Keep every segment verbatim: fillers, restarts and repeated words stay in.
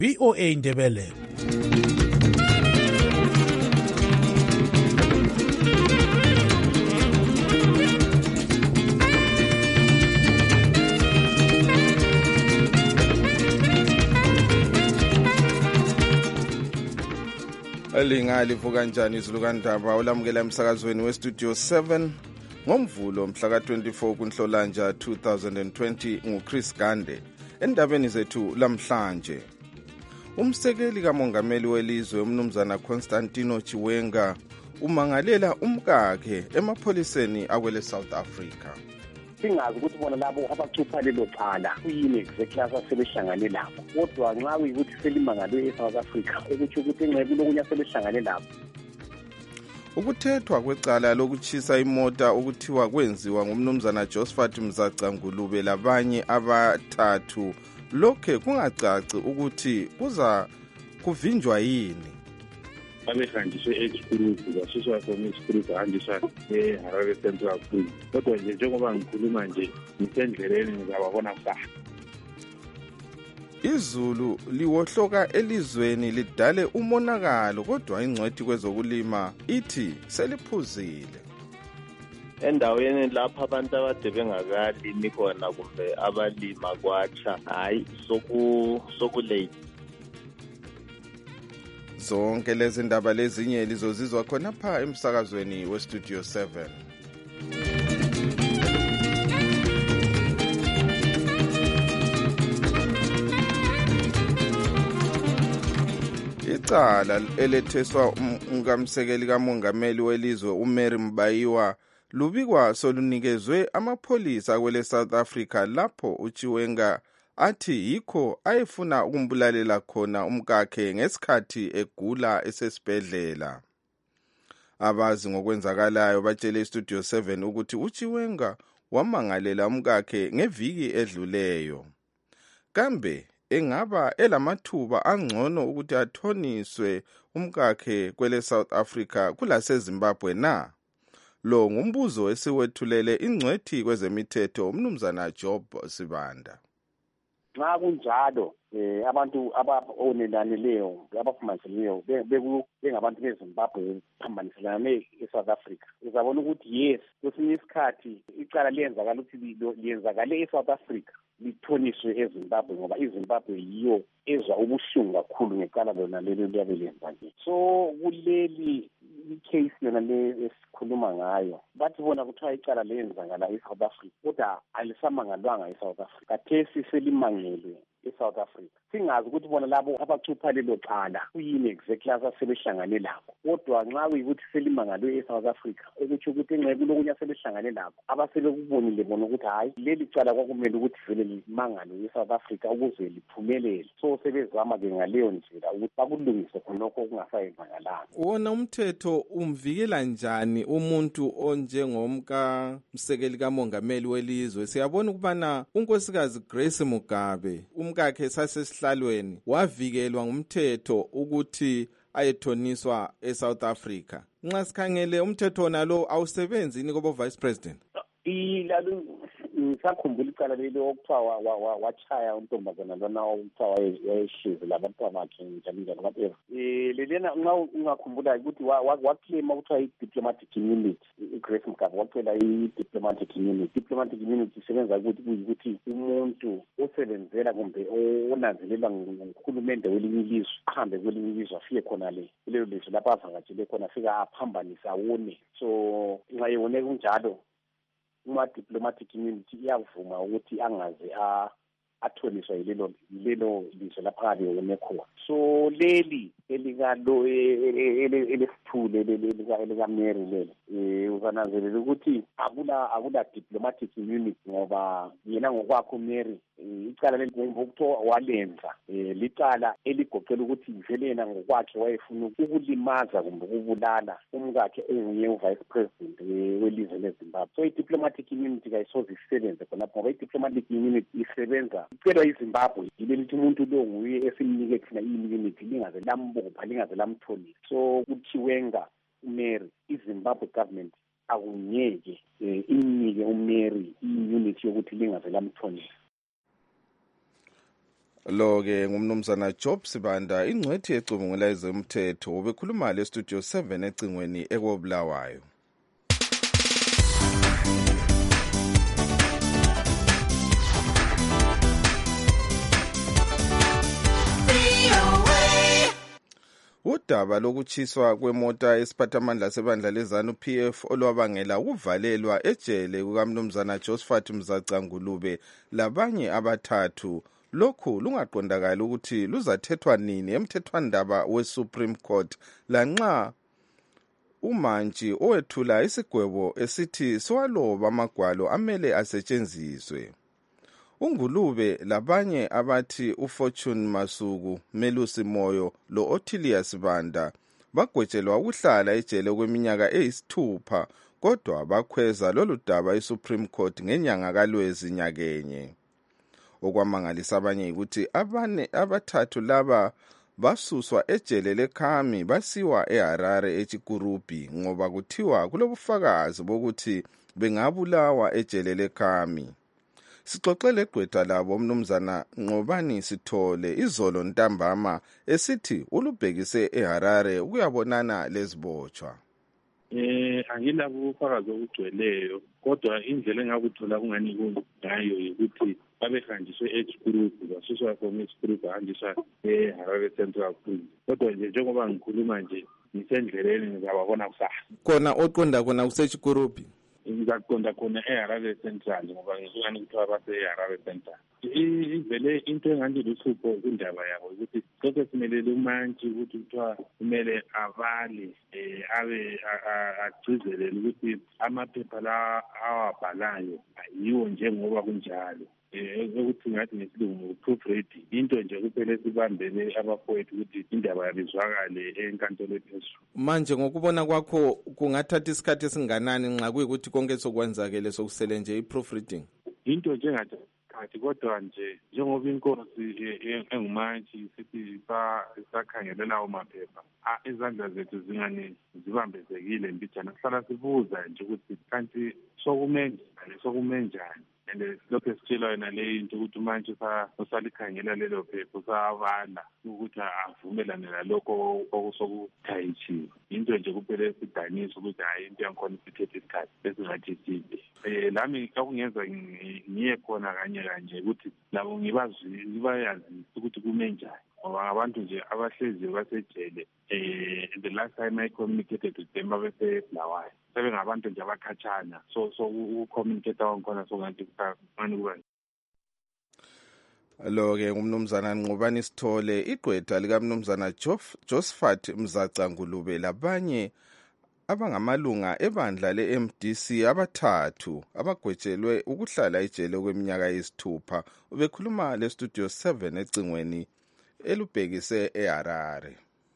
V O A Ndebele. Elinga livuka kanjani izulu kaNdaba olamukela emsakazweni westudio seven ngomvulo mhla ka twenty-four kuNhlolanja two thousand twenty nguChris Gande. Endabeni zethu lamhlanje, umsekeli kamongameli welizwe umnumzana Constantino Chiwenga umangalela umkakhe emapholiseni akwele South Africa. Singazi ukuthi bona labo abacupha lelo cala kuyini exactly asebehlangane lapho, kodwa nxa kuyikuthi selimangalwe eSouth Africa ukuthi ukuthi engcebo lokunya sebehlangane lapho. Ukuthethwa kwecala lokuchisa imota ukuthiwa kwenziwa ngumnumzana Josephat Mzaca Ngulube labanye abathathu lokhe kungacaci ukuthi kuza kuvinjwa yini. Abehanjiswe e-Exclusive, basuswa from e-Exclusive bahanjiswa e-Harare Central Prison. Kodwa nje njengoba ngikhuluma nje ngisendleleni ngizababona kusasa. Izulu liwohloka elizweni lidale umonakalo, kodwa ingcwethi kwezokulima ithi seliphuzile. Endaweni lapha abantu abade bengakalimi khona kumbe abalima kwatsha, hayi soku sokulate. Zonke lezi ndaba lezinye lizozizwa khona pha emsakazweni westudio seven. Icala eletheswa umkamsekeli kamongameli welizwe uMary Mbayiwa lubikwa solunikezwe amapholisa kwele South Africa lapho uChiwenga athi yikho ayefuna ukumbulalela khona umkakhe ngesikhathi egula esesibhedlela. Abazi ngokwenzakalayo batshele istudio seven ukuthi uChiwenga wamangalela umkakhe ngeviki edluleyo. Kambe engaba elamathuba angcono ukuthi athoniswe umkakhe kwele South Africa kulase Zimbabwe na? Lo ngumbuzo esiwethulele ingcwethi kwezemithetho umnumzana Job Sibanda. Nxa kunjalo eh abantu abonelanileyo abafumanisileyo bengabantu beZimbabwe phambanisana eSouth Africa, uzabona ukuthi yes kwesinye isikhathi icala liyenzakala ukuthi liyenzakale eSouth Africa lithoniswe eZimbabwe ngoba iZimbabwe yiyo ezwa ubuhlungu kakhulu ngecala lona lelo liyabe lenzakile. So kuleli icase yona le esikhuluma ngayo bathi bona kuthiwa icala lenzakala eSouth Africa kodwa alisamangalwanga eSouth Africa, kathesi selimangelwe eSouth Africa. Singazi ukuthi bona labo abacupha lelo cala kuyini exactly asebehlangane lapho, kodwa nxa kuyikuthi selimangalwe eSouth Africa ukuthi ukuthi engcebo lokunya sebehlangane lapho abasebekubonile bona ukuthi hayi leli cala kwakumele ukuthi vele limangalwe eSouth Africa ukuze liphumelele, so sebezama ke ngaleyo ndlela ukuthi bakulungise khonokho okungasayenzakalanga. Wona umthetho umvikela njani umuntu onjengomka msekeli kamongameli welizwe? Siyabona ukubana unkosikazi Grace Mugabe umkakhe sasesihlalweni wavikelwa ngumthetho ukuthi ayethoniswa eSouth Africa. Nxa sikhangele umthetho nalo awusebenzini kobo vice president. Ilalo ngisakhumbula icala lelo okuthiwa wachaya untombazana lona okuthiwa wayeshize labantu bakhe njalo njalo whatever. Eh lelena nxa ungakhumbula ukuthi waclaima ukuthiwa i-diplomatic immunity. iGrace Mugabe wacela i-diplomatic immunity. Diplomatic immunity isebenza ukuthi kuyikuthi umuntu osebenzela kumbe onanzelela nguhulumende welinye ilizwe ahambe kwelinye ilizwe afike khona le kulelo lizwe lapho avakatshele khona afika aphambanisa wone. So nxa yone kunjalo uma diplomatic immunity iyavuma ukuthi angaze a athoniswa yilelo yilelo lizwe lapha kabe wone khona. So leli elikalo elesithule elika Mary lelo eh uzananzelela ukuthi akula akula diplomatic immunity ngoba yena ngokwakho Mary icala lelibokuthiwa walenza licala eligoqela ukuthi vele yena ngokwakhe wayefuna ukulimaza kumbe ukubulala umkakhe enguye uvice president welizwe leZimbabwe. So i-diplomatic immunity kayisoze isebenze khonapho ngoba i-diplomatic immunity isebenza icelwa iZimbabwe yile lithi umuntu lo nguye esimnike thina i-immunity lingaze lambopha lingaze lamthonisa. So kuChiwenga uMary iZimbabwe government akunyeke imnike uMary i-immunity yokuthi lingaze lamthonisa. Lo ke ngumnumzana Job Sibanda ingcwethi ecubungula ezomthetho ubekhuluma le studio seven ecingweni ekobulawayo. Udaba lokuchiswa kwemota esiphathamandla sebandla lezanu P F olwabangela ukuvalelwa ejele kukamnumzana Josephat Mzaca Ngulube labanye abathathu lokhu lungaqondakala ukuthi luzathethwa nini emthethwandaba we-Supreme Court lanxa umantshi owethula isigwebo esithi siwaloba amagwalo amele asetshenziswe. uNgulube labanye abathi uFortune Masuku, Melusi Moyo lo Ottilius Banda bagwetshelwa ukuhlala ejele kweminyaka eyisithupha kodwa bakhweza lolu daba iSupreme Court ngenyanga kaLwezi nyakenye. Okwamangalisa abanye ukuthi abane abathathu laba basuswa ejele leKhami basiwa eHarare eChikurubi ngoba kuthiwa kulobufakazi bokuthi bengabulawa ejele leKhami. Sixoxele gqwetha labo umnumzana Nqobani Sithole izolo ntambama esithi ulubhekise eHarare ukuyabonana lezibotshwa. Eh angilabo ubufakazi obugcweleyo kodwa indlela engakuthola kungani kungayo ukuthi babehanjiswe eChikurubi basuswa from eChikurubi bahanjiswa eHarare Central Prison. Kodwa nje njengoba ngikhuluma nje ngisendleleni ngizababona kusasa. Kona oqonda kona kuseChikurubi. Ngizaqonda khona eHarare Central ngoba ngizokani kuthiwa base eHarare Central. Ivele into engathi luhlupho kundaba yabo ukuthi konke simelele umantshi ukuthi kuthiwa kumele avale eh abe agcizelele ukuthi amaphepha la awabhalayo ayiwo njengoba kunjalo. Eh ukuthi ngathi ngesilungu proof reading into nje kuphela sibambele abafowethu ukuthi indaba yabizwakale enkantolo ephezulu. Manje ngokubona kwakho kungathatha isikhathi esinganani nxa kuyikuthi konke sokwenzakele sokusele nje iproof reading? Into nje ngathi kathi kodwa nje njengoba inkosi engumantshi sithi sakhangelela amaphepha izandla zethu zingani zibambezekile mbijana kuhlala sibuza nje ukuthi kanti sokumenjani sokumenjani and lokho sitshela yena le into ukuthi manje usalikhangela lelo phepha usabala ukuthi avumelane nalokho okusokuthayichiwe. Into nje kuphela sidanisa ukuthi hayi into yankhona isithethe isikhathi esingathi side. Eh lami akungenza ngiye khona kanye kanje ukuthi labo ngibazi ngibayazi ukuthi kumenjani ngoba abantu nje abahlezi basejele. Eh the last time I communicated with them babese Bulawayo sebengabantu nje abakhatshana so so ucommunicate wankhona so ngathi manje kuba lo ke umnumzana Nqobani Sithole igqwetha likamnumzana Josephat Mzaca Ngulube labanye abangamalunga ebandla le-M D C abathathu abagwetshelwe ukuhlala ejele kweminyaka yesithupha ubekhuluma le studio seven ecingweni elubhekise eHarare.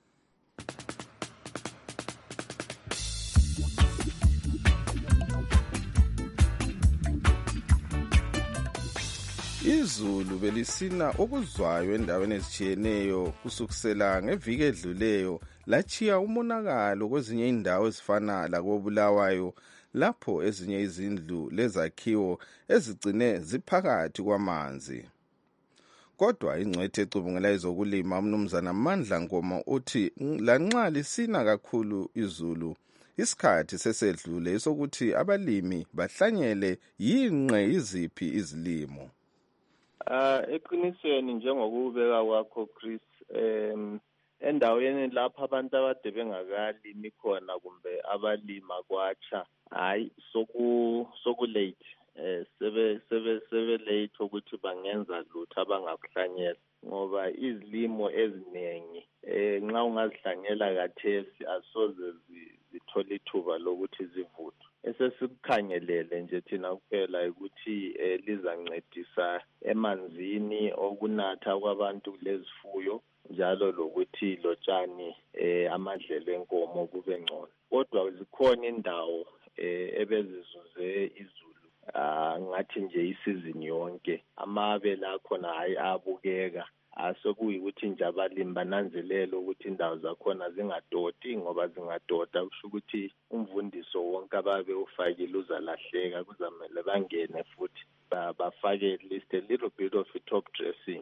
Izulu belisina okuzwayo endaweni ezitshiyeneyo kusukusela ngeviki edluleyo lachiya umonakalo kwezinye indawo ezifana lakobulawayo lapho ezinye izindlu lezakhiwo ezigcine ziphakathi kwamanzi. Kodwa ingcwethi ecubungela ezokulima umnumzana Mandla Ngoma uthi lanxa lisina kakhulu izulu isikhathi sesedlule sokuthi abalimi bahlanyele yinqe iziphi izilimo. Ah eqinisweni njengokubeka kwakho Chris em endaweni lapha abantu abade bengakalimi khona kumbe abalima kwacha hayi soku soku late eh sebe sebe sebe late ukuthi bangenza lutho abangakuhlanyela ngoba izilimo eziningi eh nxa ungazihlanyela kathesi asoze zithola ithuba lokuthi zivuthwe. Esesikukhangelele nje thina kuphela ukuthi lizancedisa emanzini okunatha kwabantu lezifuyo njalo lokuthi lotshani amadlelo enkomo kube ngcono. Kodwa zikhona indawo ebezizuze izulu ngathi nje isizini yonke amabe la khona hayi abukeka asekuyikuthi nje abalimi bananzelele ukuthi indawo zakhona zingadoti ngoba zingadota kusho ukuthi umvundiso wonke ababe ufakile uzalahleka kuzamele bangene futhi bafake at least a little bit of a top dressing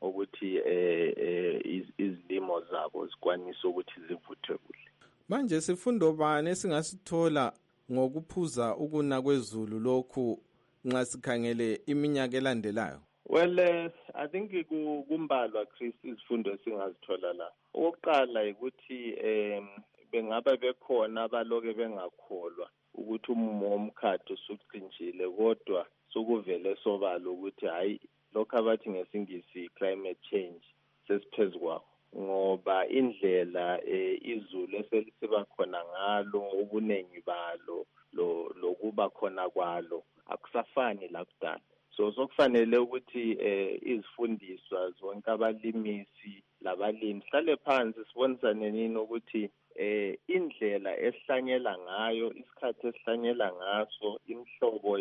ukuthi eh, eh, izilimo zabo zikwanise ukuthi zivuthwe kuhle. Manje sifundo bani esingasithola ngokuphuza ukuna kwezulu lokhu nxa sikhangele iminyaka elandelayo? Well, uh, I think kumbalwa Chris izifundo esingazithola la. Okokuqala ukuthi em bengaba bekhona abaloke bengakholwa ukuthi umumo womkhathi usuqinjile, kodwa sokuvele sobala ukuthi hayi lokho abathi ngesingisi climate change sesiphezulu kwawo, ngoba indlela eh, izulu eselisiba khona ngalo, ubuningi balo lokuba khona kwalo akusafani lakudala. So sokufanele ukuthi eh, izifundiswa zonke abalimisi labalimi sihlale phansi sibonisane nini ukuthi eh indlela esihlanyela ngayo, isikhathi esihlanyela ngaso, imhlobo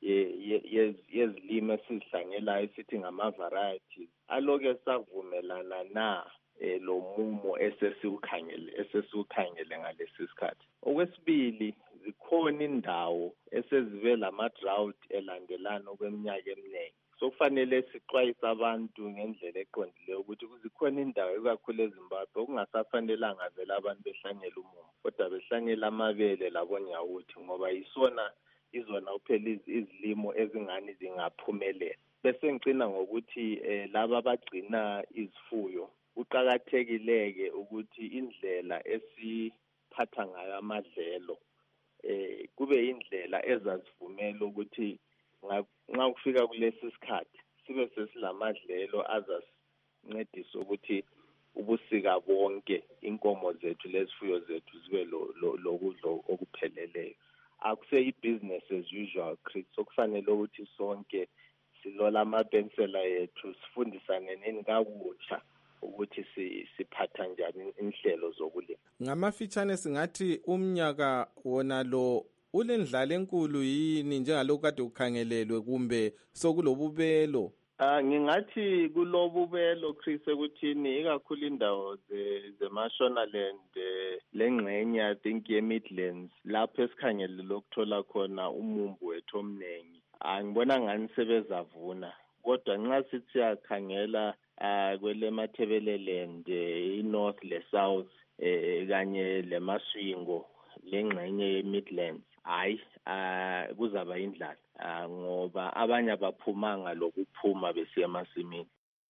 yezilimo esihlanyelayo sithi ngama varieties aloke savumelana na eh, lo mumo esesiukhangele esesiukhangele ngalesi sikhathi. Okwesibili, zikhona indawo esezibe lama drought elandelana kweminyaka eminingi. So kufanele sixwayise abantu ngendlela eqondileyo ukuthi kuzikhona indawo ekakhulu eZimbabwe okungasafanelanga vele abantu behlanyela umumo, kodwa behlanyela amabele labonyawuthi, ngoba isona izona uphela izilimo ezingani zingaphumelela. Bese ngicina ngokuthi eh, laba abagcina izifuyo uqakathekileke ukuthi indlela esiphatha ngayo amadlelo eh kube indlela ezazivumela ukuthi nxa kufika kulesi sikhathi sibe sesilamadlelo azasincedisa ukuthi ubusika bonke inkomo zethu lezifuyo zethu zibe lokudla okupheleleyo. Akuse ibusiness as usual Chris, sokufanele ukuthi sonke silola amapensela yethu sifundisane nini kakutsha ukuthi siphatha njani inhlelo zokulima. Ngamafitshane singathi umnyaka wona lo ulendlala enkulu yini njengalokho kade ukhangelelwe kumbe sokulobubelo? Ah ngingathi kulobubelo Chris ekuthini ikakhulu indawo zeMashonaland lengxenye I think ye Midlands lapho esikhangele lokuthola khona umumbu wethu omnengi. Angibona ngani sebezavuna, kodwa nxa sithi yakhangela uh, kwele Mathebeleland i-North le-South eh, kanye leMaswingo lengxenye ye-Midlands hayi uh, kuzaba indlala uh, ngoba abanye abaphumanga lokuphuma besiya emasimini.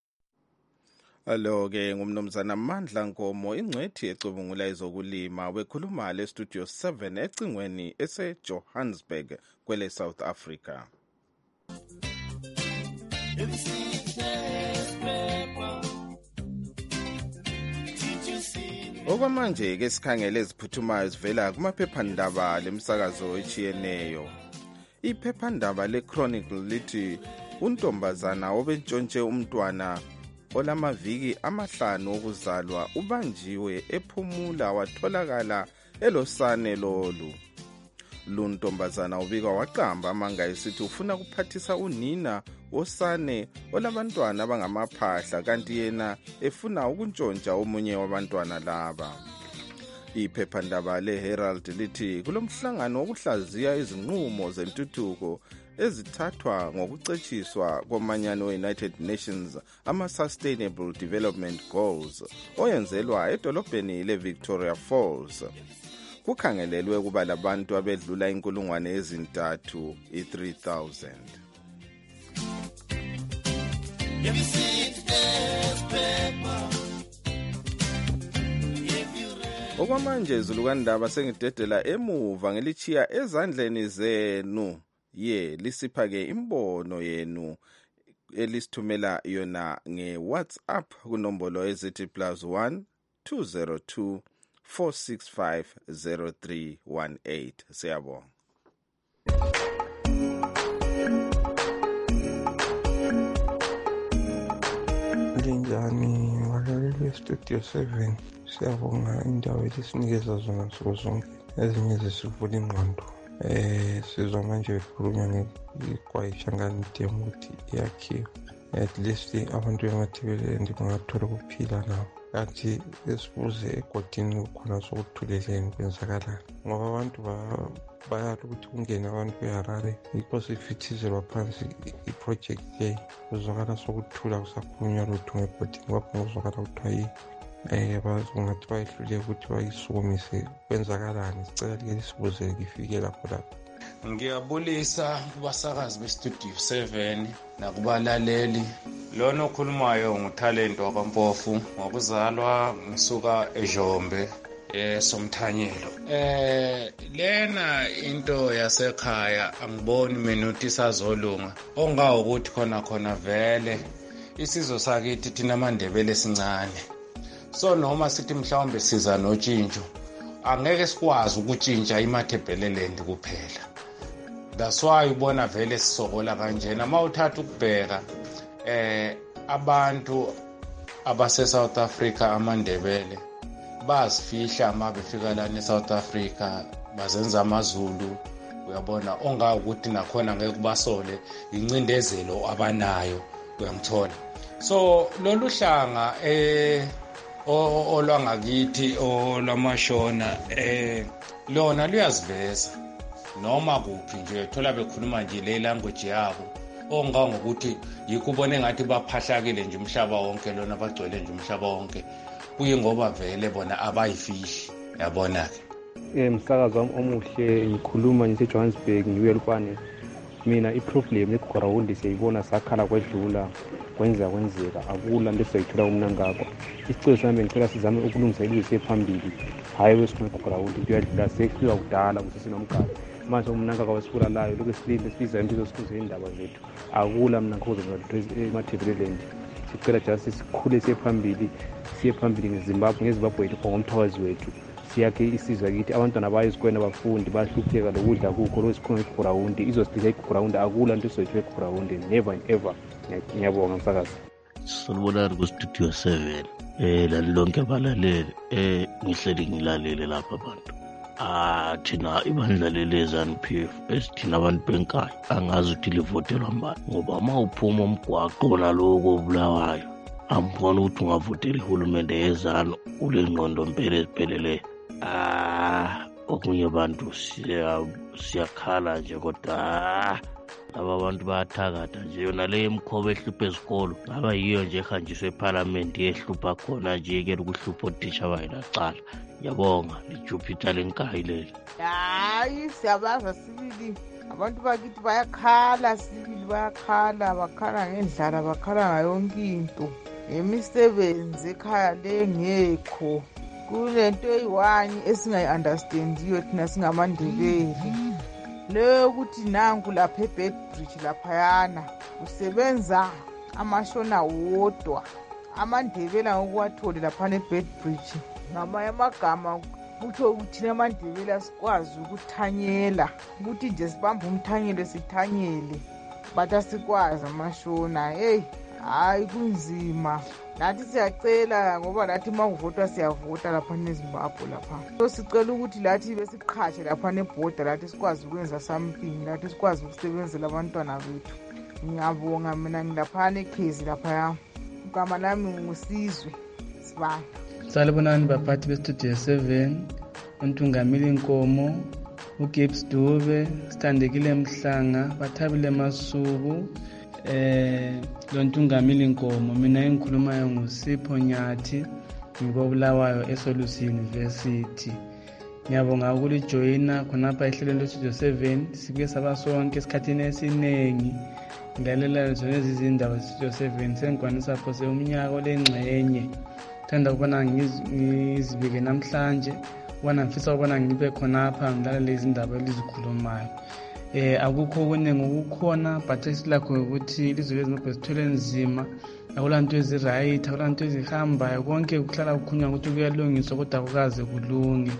Alo-ke ngumnumzana Mandla Nkomo, ingcwethi ecubungula ezokulima, wekhuluma le Studio seven ecingweni ese-Johannesburg kwele South Africa. Okwamanje ke sikhangele eziphuthumayo zivela kumaphephandaba lemsakazo etshiyeneyo. Iphephandaba le-Chronicle lithi untombazana obentshontshe umntwana olamaviki amahlanu okuzalwa ubanjiwe ephumula watholakala elosane lolu. Luntombazana ubika waqamba amanga esithi ufuna kuphathisa unina wosane olabantwana abangamaphahla kanti yena efuna ukuntshontsha omunye wabantwana laba. Iphephandaba le-Herald lithi kulomhlangano wokuhlaziya izinqumo zentuthuko ezithathwa ngokucetshiswa komanyano we-United Nations ama-Sustainable Development Goals oyenzelwa edolobheni le-Victoria Falls. Kukhangelelwe ukuba labantu abedlula inkulungwane ezintathu i-three thousand. Okwamanje izulukandaba sengidedela emuva ngelichiya ezandleni zenu ye lisipha-ke imbono yenu elisithumela yona nge-WhatsApp kunombolo ezithi plus one two zero two four six five zero three one eight. Siyabonga. Linjani walaleli Studio seven, siyabonga indawo elisinikeza zona nsuku zonke ezinye zisivula ingqondo. Eh sizwa manje bekhulunywa ngekwayishanganti ukuthi iyakhiwa, at least abantu bemathebeleni bangathola ukuphila nabo. kanti esibuze egodini khona sokuthuleleni kwenzakalani, ngoba abantu bayalo ukuthi kungene abantu beHarare, yikho sifithizelwa phansi iproject le. Kuzwakala sokuthula kusakhulunywa lutho ngegodini, kwapho kuzwakala kuthiwa eh bazokungathi bayihlule ukuthi bayisukumise kwenzakalani. Sicela ke lisibuze lifike lapho lapho. Ngiyabulisa kubasakazi bestudio seven nakubalaleli. Lona okhulumayo nguthalento wakampofu, ngokuzalwa ngisuka eJombe esomthanyelo. Eh lena into yasekhaya angiboni mina ukuthi isazolunga, ongawokuthi khona khona vele isizwe sakithi thina aMandebele sincane. So noma sithi mhlawumbe siza notshintsho, angeke sikwazi ukutshintsha iMatabeleland kuphela. That's why ubona vele sisokola kanjena. Mawuthatha ukubheka eh abantu abase South Africa aMandebele bazifihla ama befika la eSouth Africa bazenza amaZulu, uyabona, onga ukuthi nakhona ngeke kubasole incindezelo abanayo, uyamthola. So lolu hlanga eh olwangakithi olwamashona eh lona luyaziveza noma kuphi nje, thola bekhuluma nje le language yabo, onga ngokuthi yikubone ngathi baphahlakile nje umhlaba wonke, lona bagcwele nje umhlaba wonke, kuye ngoba vele bona abayifihli, yabona ke. Eh msakazi wami omuhle, ngikhuluma nje eJohannesburg, ngiwelufane. Mina iproblem eGrawundi siyibona sakhala kwedlula, kwenza kwenzeka, akula into esayithola umnangako. Isicelo sami ngicela sizame ukulungisa ilizwe phambili, hayi wesikhulu eGrawundi kuyadlula sekufika kudala kusesenomkhathi. Manje umnangako wesifula layo lokho silinde siza impilo sikhuze indaba zethu, akula mina ngikhoza eMatabeleland. Sicela just sikhule siye phambili, siye phambili ngeZimbabwe, ngeZimbabwe yethu ngomthokazi wethu. Siyakhe isizwe kithi, abantwana bayezikwena, abafundi bahlupheka lokudla kukho losikhona eGrawundi, izosidika eGrawundi, akula into esizwe eGrawundi, never and ever. Ngiyabonga msakazi. Sanibonani kustudio seven. Eh lalonke abalaleli, eh ngihleli ngilalele lapha abantu. Ah thina ibandla leleZANU-P F esithina abantu benkayi angazi ukuthi livotelwa mbani, ngoba uma uphuma umgwaqo naloko obulawayo ambona ukuthi ungavotela ihulumende yeZANU ule ngqondo mpela eziphelele. Ah okunye abantu siyakhala nje, kodwa laba bantu bayathakatha nje. Yona le imkhoba ehlupha ezikolo ngaba yiyo nje ehanjiswe eParliament ehlupha khona nje ke ukuhlupha othisha bayilacala. Yabonga liJupiter lenkayi leli. Hayi siyabaza sibili, abantu bakithi bayakhala sibili, bayakhala, bakhala ngendlala, bakhala ngayonke into. Imisebenzi ekhaya lengekho, kunento eyi-one esingayi-understandiyo thina singamaNdebele, leyo ukuthi nangu lapha eBedbridge laphayana usebenza amashona wodwa, amaNdebele ngokuwathole laphana eBedbridge. Ngamanye amagama kutho ukuthi amaNdebele asikwazi ukuthanyela, ukuthi nje sibambe umthanyelo sithanyele, but asikwazi amashona. Hey hayi kunzima, nathi siyacela ngoba lathi uma kuvotwa siyavota lapha eZimbabwe lapha. So sicela ukuthi lathi besiqhatshe lapha nebhoda, lathi sikwazi ukwenza something, lathi sikwazi ukusebenzela abantwana bethu. Ngiyabonga, mina ngilaphana eKhezi lapha, igama lami ngusizwe Sibanda. Salibonani baphathi bestudio seven, uNtungamili Nkomo, uGibbs Dube, Sithandekile Mhlanga, Bathabile Masuku, eh lo Ntungamili Nkomo. Mina engikhulumayo nguSipho Nyathi, ngikobulawayo eSolusi University. Ngiyabonga ukulijoyina khonapha ehlelweni lestudio seven, sibuye sabasonke esikhathini esiningi ngilalela zona izindaba zestudio seven, sengikwanisa phose umnyaka olengcenye. Thanda ukubona ngizibike namhlanje, ubona ngifisa ukubona ngibe khonapha ngilalele izindaba elizikhulumayo. Eh akukho okuningi ukukhona, but esilakho ukuthi ilizwe leZimbabwe sithole nzima, akulanto eziright, akulanto ezihambayo, konke kuhlala kukhulunywa ukuthi kuyalungiswa kodwa akukaze kulunge.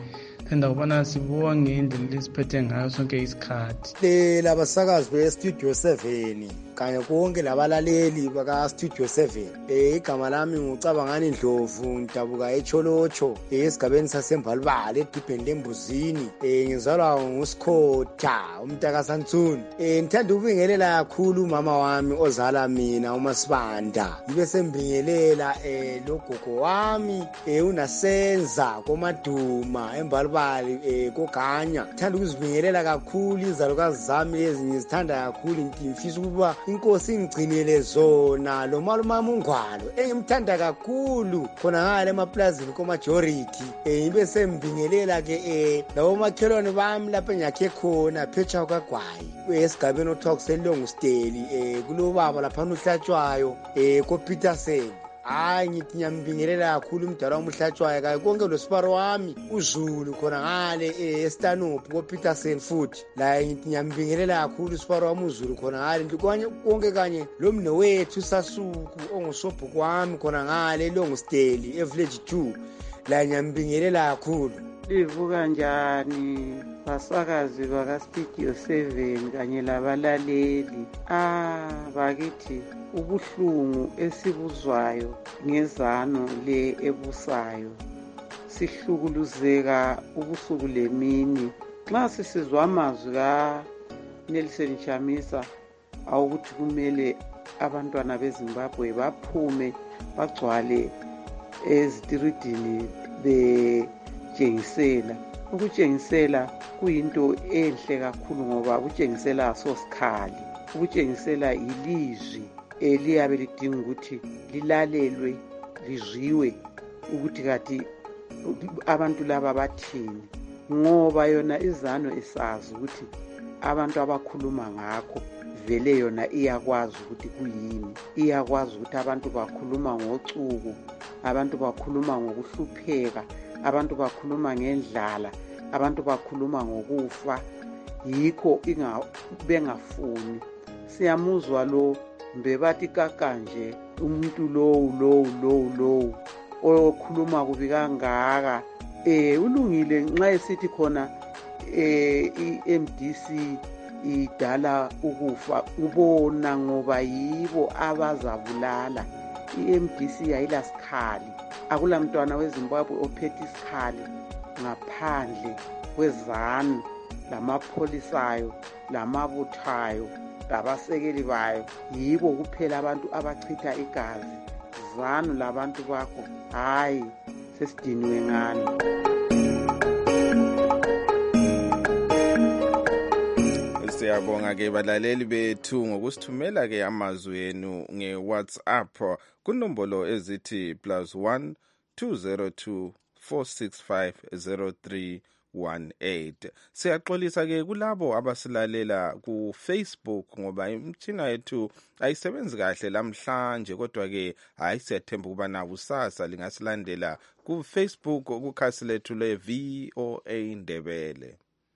phenda kubona sibonge indlela lesiphethe ngayo sonke isikhathi. Lela basakazi be-Studio seven kanye konke labalaleli baka-Studio seven. Eh igama lami ngucabangani Ndlovu ngidabuka eCholocho esigabeni sasembalibala edibheni lembuzini. Eh ngizalwa nguSikhotha umntaka Sansuni. Eh ngithanda ukubingelela kakhulu umama wami ozala mina uMasibanda. Ibe sembingelela eh logogo wami eh unasenza komaduma embalibali eh koganya. Ngithanda ukuzibingelela kakhulu izalukazi zami lezi ngizithanda kakhulu ngifisa ukuba inkosi ingigcinele zona lo malumama uNgwalo engimthanda kakhulu khona ngale emaplazini komajority eh ibe sembingelela ke eh lawo makhelwane bami lapha engakhe khona phecha kwagwayi esigabeni othiwa kuselongo steli eh kulo baba lapha uhlatshwayo eh ko Peterson. Hayi ngithi ngiyambingelela kakhulu umdala wami uhlatshwayo kaye konke lo siparo wami uZulu khona ngale eStanhope ko Peterson futhi la ngithi ngiyambingelela kakhulu usiparo wami uZulu khona ngale konke konke kanye lo mne wethu Sasuku ongusobhuku wami khona ngale eLongsteli eVillage two la ngiyambingelela kakhulu. Livuka njani basakazi baka-Studio seven kanye labalaleli? Ah bakithi ubuhlungu esibuzwayo ngezano le ebusayo sihlukuluzeka ubusuku lemini nxa sisizwa amazwi kaNelson Chamisa awukuthi kumele abantwana beZimbabwe baphume bagcwale ezitiridini betshengisela. Ukutshengisela kuyinto enhle kakhulu ngoba ukutshengisela asosikhali. Ukutshengisela ilizwi eliyabe lidinga ukuthi lilalelwe lizwiwe ukuthi kati abantu laba bathini, ngoba yona izano isazi ukuthi abantu abakhuluma ngakho vele yona iyakwazi ukuthi kuyini, iyakwazi ukuthi abantu bakhuluma ngocuku, abantu bakhuluma ngokuhlupheka, abantu bakhuluma ngendlala, abantu bakhuluma ngokufa, yikho bengafuni. Siyamuzwa lo mbebathi kakanje umuntu lowu lowu lowu lowu okhuluma kubi kangaka. Eh ulungile nxa esithi khona eh i-M D C idala ukufa, ubona ngoba yibo abazabulala. I-M D C ayila sikhali, akula mntwana weZimbabwe ophethe isikhali ngaphandle kwezanu lamapholisayo lamabuthayo labasekeli bayo. Yibo kuphela abantu abachitha igazi. Zanu labantu bakho hayi sesidiniwe ngani. Siyabonga ke balaleli bethu ngokusithumela ke amazwi enu nge-WhatsApp kunombolo ezithi plus one two zero two four six five zero three one eight. Siyaxolisa ke kulabo abasilalela ku Facebook ngoba imtshina yethu ayisebenzi kahle lamhlanje, kodwa ke hayi siyathemba ukuba na kusasa lingasilandela ku Facebook kukhasi lethu le V O A Ndebele.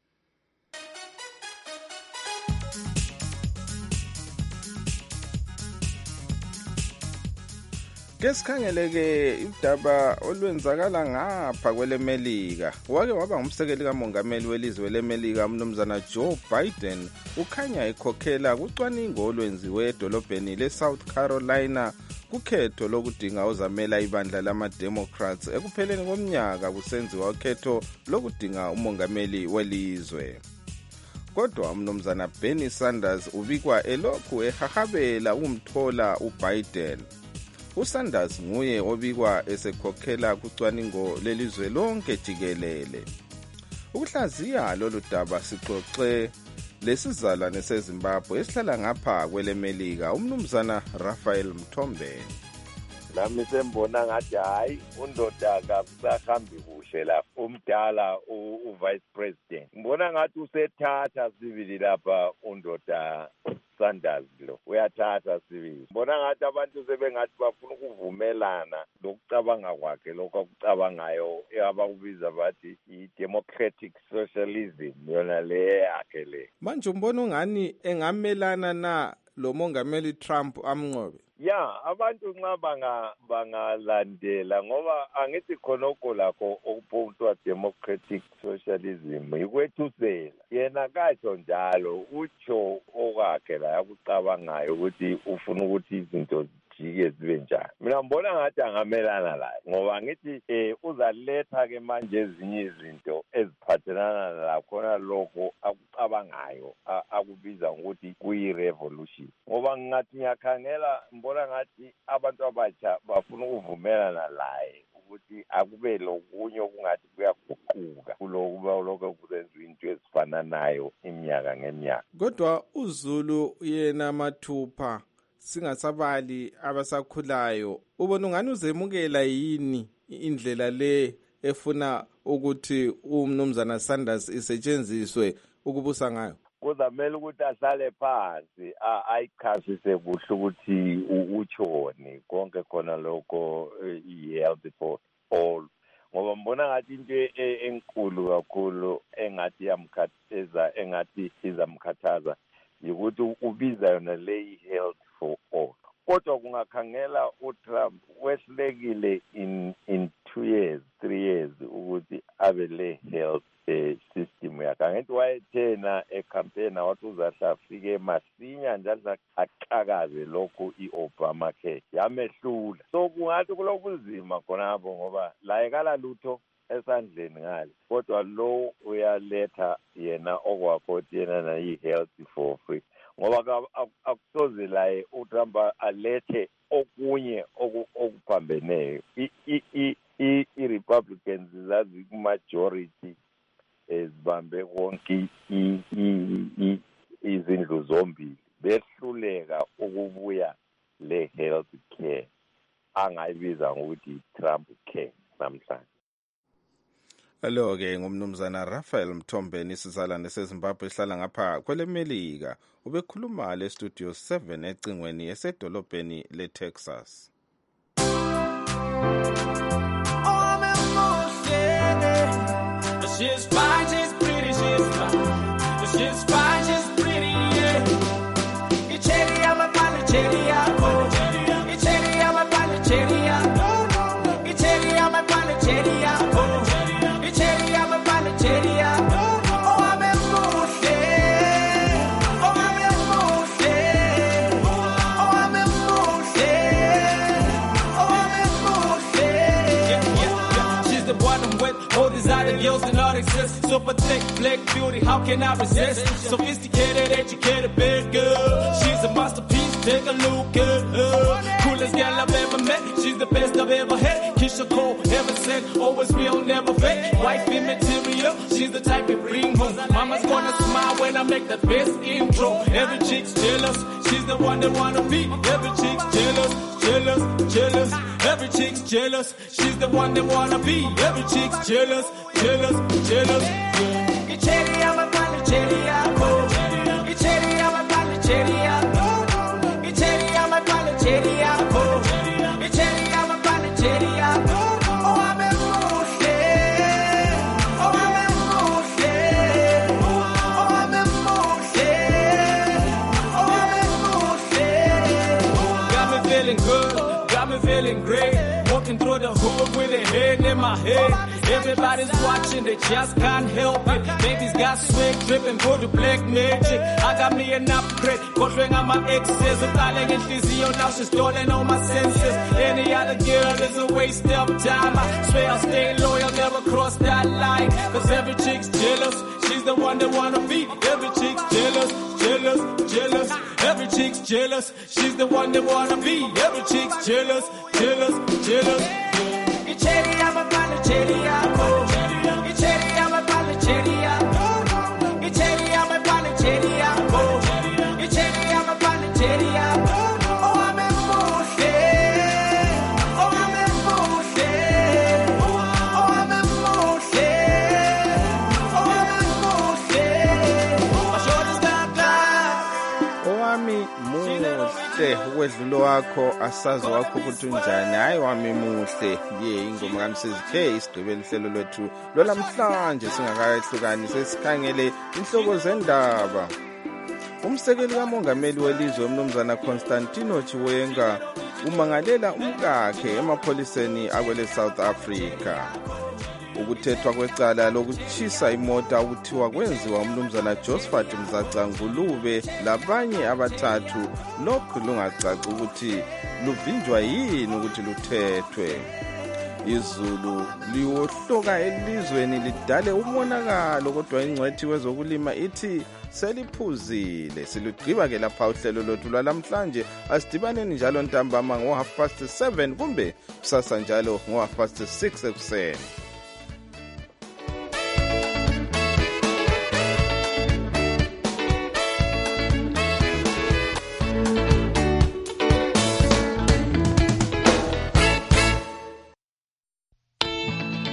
Kesikhangeleke udaba olwenzakala ngapha kwelemelika. Wake waba ngumsekeli kamongameli welizwe lemelika umnumzana Joe Biden ukhanya ekhokhela kucwaningo olwenziwe edolobheni leSouth Carolina kukhetho lokudinga ozamela ibandla lama-Democrats ekupheleni komnyaka kusenziwa ukhetho lokudinga umongameli welizwe. Kodwa umnumzana Bernie Sanders ubikwa elokhu ehahabela umthola uBiden. uSanders nguye obikwa esekhokhela kucwaningo lelizwe lonke jikelele. Ukuhlaziya lolu daba sixoxe lesizalwane seZimbabwe esihlala ngapha kwelemelika umnumzana Raphael Mthombe. Nami sembona ngathi hayi undoda kakusahambi kuhle lapha, umdala uvice president. Ngibona ngathi usethatha sibili lapha undoda Sanders lo uyathatha sibili. Ngibona ngathi abantu sebengathi bafuna ukuvumelana lokucabanga kwakhe lokho akucabangayo abakubiza bathi i-democratic socialism yona le yakhe le. Manje umbona ungani engamelana na lo mongameli Trump amnqobe? ya abantu nxa banga bangalandela ngoba angithi khonokho lakho okuphothwa democratic socialism ikwethusela yena katsho njalo utsho okwakhe la yakucabangayo ukuthi ufuna ukuthi izinto jike zibe njani. Mina ngibona ngathi angamelana laye ngoba ngithi eh uzaletha ke manje ezinye izinto eziphathelana lakhona lokho akucabangayo akubiza ukuthi kuyi-revolution. Ngoba ngathi ngiyakhangela ngibona ngathi abantu abatsha bafuna ukuvumelana laye ukuthi akube lokunye okungathi kuyaguquka kulokuba lokho kusenziwa into ezifananayo iminyaka ngeminyaka. Kodwa uZulu yena mathupha singasabali abasakhulayo ubona ungani uzemukela yini indlela le efuna ukuthi umnumzana Sanders isetshenziswe ukubusa ngayo? Kuzamele ukuthi ahlale phansi ayichasise kuhle ukuthi utshoni konke khona lokho i-health for all ngoba mbona ngathi into enkulu kakhulu engathi yamkhathaza engathi izamkhathaza ukuthi ubiza yona le health for all. Kodwa kungakhangela uTrump wehlekile in in two years three years ukuthi abe le health eh, system yakhe. Ngithi wayethena ecampaign wathi uzahlafike masinya njalo aqhakaze lokho iObama care yamehlula. So kungathi kulokuzima khonapho ngoba la ekala lutho esandleni ngale kodwa lo uyaletha yena okwakho yena na i-health for free ngoba akusoze laye uTrump alethe okunye okuphambeneyo. i-Republicans zazi ku-majority ezibambe konke izindlu zombili behluleka ukubuya le health care angayibiza ngokuthi Trump care namhlanje. Alo ke ngumnumzana Raphael Mthombeni sizalwane seZimbabwe ehlala ngapha kwelemelika ubekhuluma le studio seven ecingweni esedolobheni leTexas. She's fine, she's pretty, she's fine. She's fine, she's pretty, yeah. It's cherry, I'm a pali cherry, oh. It's cherry, I'm a pali cherry, oh. It's cherry, I'm a pali cherry, oh. It's cherry, I'm a pali cherry, oh. I'm a moose, oh, I'm a moose, oh, I'm a moose, oh, I'm a moose. Yeah, yeah, yeah. She's the one I'm with. All these other girls do not exist. Super thick, black beauty, how can I resist? Sophisticated, educated, big girl. She's a masterpiece, take a look at her. Coolest girl I've ever met. She's the best I've ever had. Keisha Cole, heaven sent, always real, never fake. Wifey material, she's the type you bring home. Mama's gonna smile when I make the best intro. Every chick's jealous, she's the one they wanna be. Every chick's jealous, jealous, jealous. Every chick's jealous, she's the one they wanna be. Every chick's jealous, jealous, jealous. Yeah. It's cherry, I'm a pali cherry, oh. It's cherry, I'm a pali cherry, oh. It's cherry, I'm a pali cherry, oh. It's cherry, I'm a pali cherry, oh. Oh, I'm a moose, oh, I'm a moose, oh, I'm a moose, oh, I'm a moose. Got me feeling good, got me feeling great. Walking through the hood with a head in my head. Everybody's watching, they just can't help it. Baby's got swag, dripping, go to black magic. I got me an upgrade, controlling on my exes. I'm calling in physio, now she's stolen all my senses. Any other girl is a waste of time. I swear I'll stay loyal, never cross that line. Cause every chick's jealous, she's the one they wanna be. Every chick's jealous, jealous, jealous. Every chick's jealous, she's the one they wanna be. Every chick's jealous, jealous, jealous. It's cherry, I'm a pali cherry, oh. It's cherry, I'm a pali cherry, oh. It's cherry, I'm a pali cherry, oh. It's cherry, I'm a pali cherry, oh. Oh, I'm a moose, oh, I'm a moose, oh, I'm a moose, oh, I'm a moose. My shoulders got glass. Owami muhle ukwedlulo wakho asazi wakho ukuthi unjani. Hayi wami muhle ye ingoma kaMsisi K isigqibela ihlelo lwethu lolamhlanje singakayehlukani sesikhangele inhloko zendaba. Umsekeli kamongameli welizwe umnumzana Constantino Chiwenga umangalela umkakhe emapholiseni akwele South Africa. Ukuthethwa kwecala lokuchisa imota ukuthiwa kwenziwa umnumzana Josephat Mzaca Ngulube labanye abathathu lokhu lungacaci ukuthi luvinjwa yini ukuthi luthethwe. Izulu liyohloka elizweni lidale umonakalo kodwa ingcwethi wezokulima ithi seliphuzile. Silugqiba ke lapha uhlelo lothu lwalamhlanje. Asidibaneni njalo ntambama ngo half past seven kumbe kusasa njalo ngo half past six ekuseni.